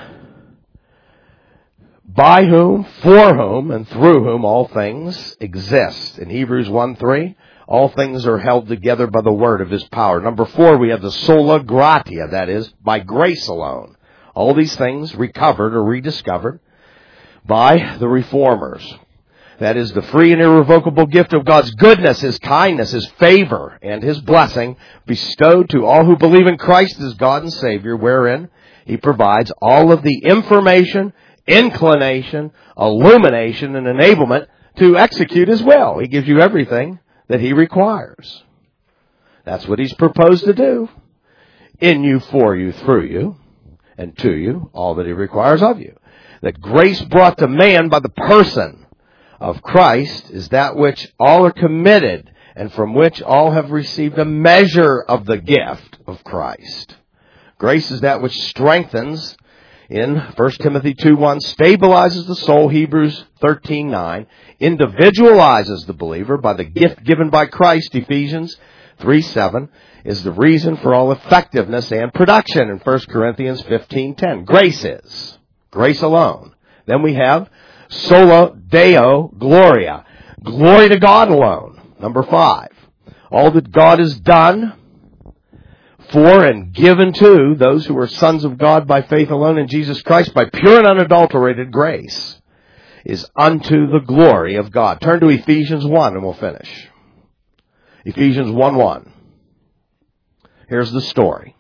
by whom, for whom, and through whom all things exist. In Hebrews 1:3, all things are held together by the word of his power. Number 4, we have the sola gratia, that is, by grace alone. All these things recovered or rediscovered by the reformers. That is the free and irrevocable gift of God's goodness, his kindness, his favor, and his blessing bestowed to all who believe in Christ as God and Savior, wherein he provides all of the information, inclination, illumination, and enablement to execute his will. He gives you everything that he requires. That's what he's proposed to do. In you, for you, through you, and to you, all that he requires of you. That grace brought to man by the person of Christ is that which all are committed and from which all have received a measure of the gift of Christ. Grace is that which strengthens, in 1 Timothy 2:1, stabilizes the soul, Hebrews 13:9, individualizes the believer by the gift given by Christ, Ephesians 3:7, is the reason for all effectiveness and production in 1 Corinthians 15:10. Grace is. Grace alone. Then we have sola Deo Gloria. Glory to God alone. Number 5. All that God has done for and given to those who are sons of God by faith alone in Jesus Christ by pure and unadulterated grace is unto the glory of God. Turn to Ephesians 1 and we'll finish. Ephesians 1:1. Here's the story.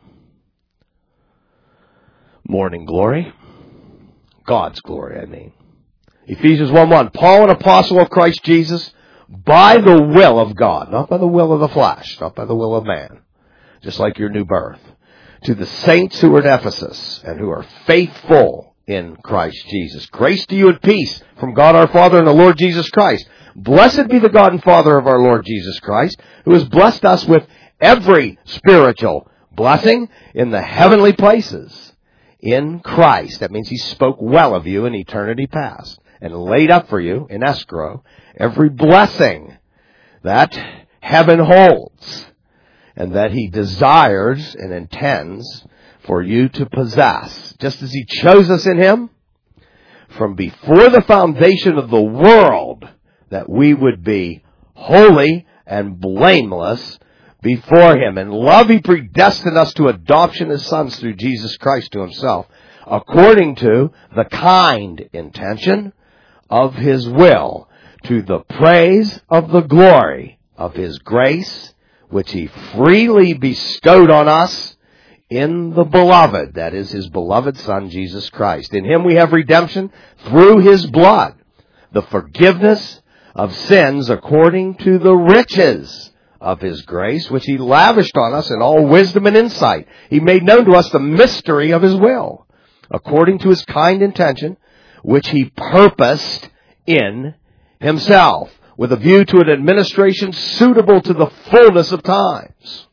Morning glory. God's glory, I mean. Ephesians 1:1. Paul, an apostle of Christ Jesus, by the will of God, not by the will of the flesh, not by the will of man, just like your new birth, to the saints who are at Ephesus and who are faithful in Christ Jesus. Grace to you and peace from God our Father and the Lord Jesus Christ. Blessed be the God and Father of our Lord Jesus Christ, who has blessed us with every spiritual blessing in the heavenly places in Christ. That means He spoke well of you in eternity past and laid up for you in escrow every blessing that heaven holds and that He desires and intends for you to possess. Just as He chose us in Him from before the foundation of the world, that we would be holy and blameless before Him. In love He predestined us to adoption as sons through Jesus Christ to Himself, according to the kind intention of His will, to the praise of the glory of His grace, which He freely bestowed on us in the Beloved, that is His beloved Son, Jesus Christ. In Him we have redemption through His blood, the forgiveness of sins according to the riches of His grace, which He lavished on us in all wisdom and insight. He made known to us the mystery of His will, according to His kind intention, which He purposed in Himself, with a view to an administration suitable to the fullness of times.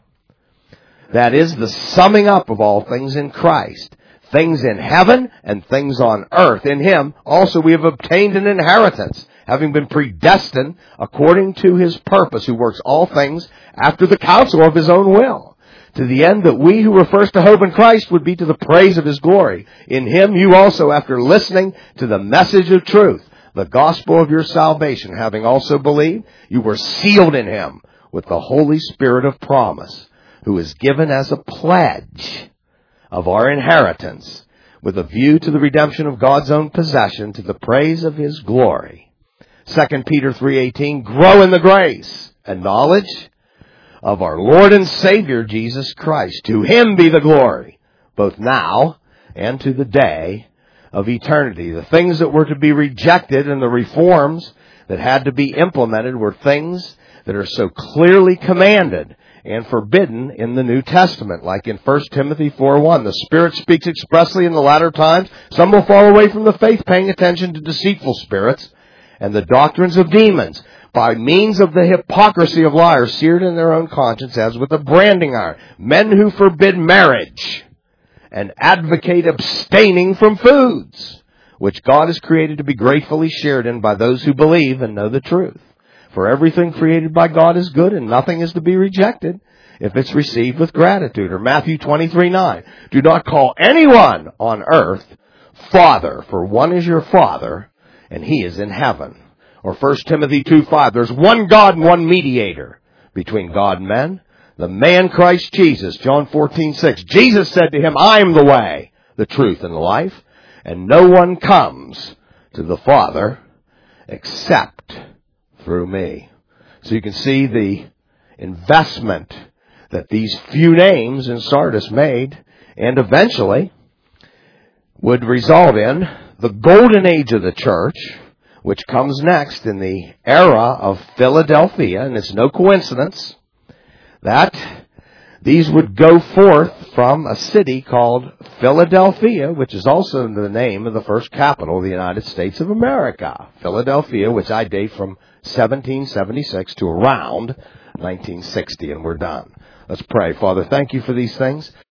That is the summing up of all things in Christ, things in heaven and things on earth. In Him also we have obtained an inheritance, having been predestined according to His purpose, who works all things after the counsel of His own will, to the end that we who were first to hope in Christ would be to the praise of His glory. In Him you also, after listening to the message of truth, the gospel of your salvation, having also believed, you were sealed in Him with the Holy Spirit of promise, who is given as a pledge of our inheritance, with a view to the redemption of God's own possession, to the praise of His glory. 2 Peter 3:18, grow in the grace and knowledge of our Lord and Savior Jesus Christ. To Him be the glory, both now and to the day of eternity. The things that were to be rejected and the reforms that had to be implemented were things that are so clearly commanded and forbidden in the New Testament, like in 1 Timothy 4:1. The Spirit speaks expressly in the latter times, some will fall away from the faith, paying attention to deceitful spirits and the doctrines of demons, by means of the hypocrisy of liars, seared in their own conscience as with a branding iron. Men who forbid marriage and advocate abstaining from foods, which God has created to be gratefully shared in by those who believe and know the truth. For everything created by God is good, and nothing is to be rejected if it's received with gratitude. Or Matthew 23:9. Do not call anyone on earth Father, for one is your Father, and He is in heaven. Or 1 Timothy 2:5. There's one God and one mediator between God and men, the man Christ Jesus. John 14:6. Jesus said to him, I am the way, the truth, and the life, and no one comes to the Father except through me. So you can see the investment that these few names in Sardis made, and eventually would result in the golden age of the church, which comes next in the era of Philadelphia. And it's no coincidence that these would go forth from a city called Philadelphia, which is also the name of the first capital of the United States of America. Philadelphia, which I date from 1776 to around 1960, and we're done. Let's pray. Father, thank You for these things.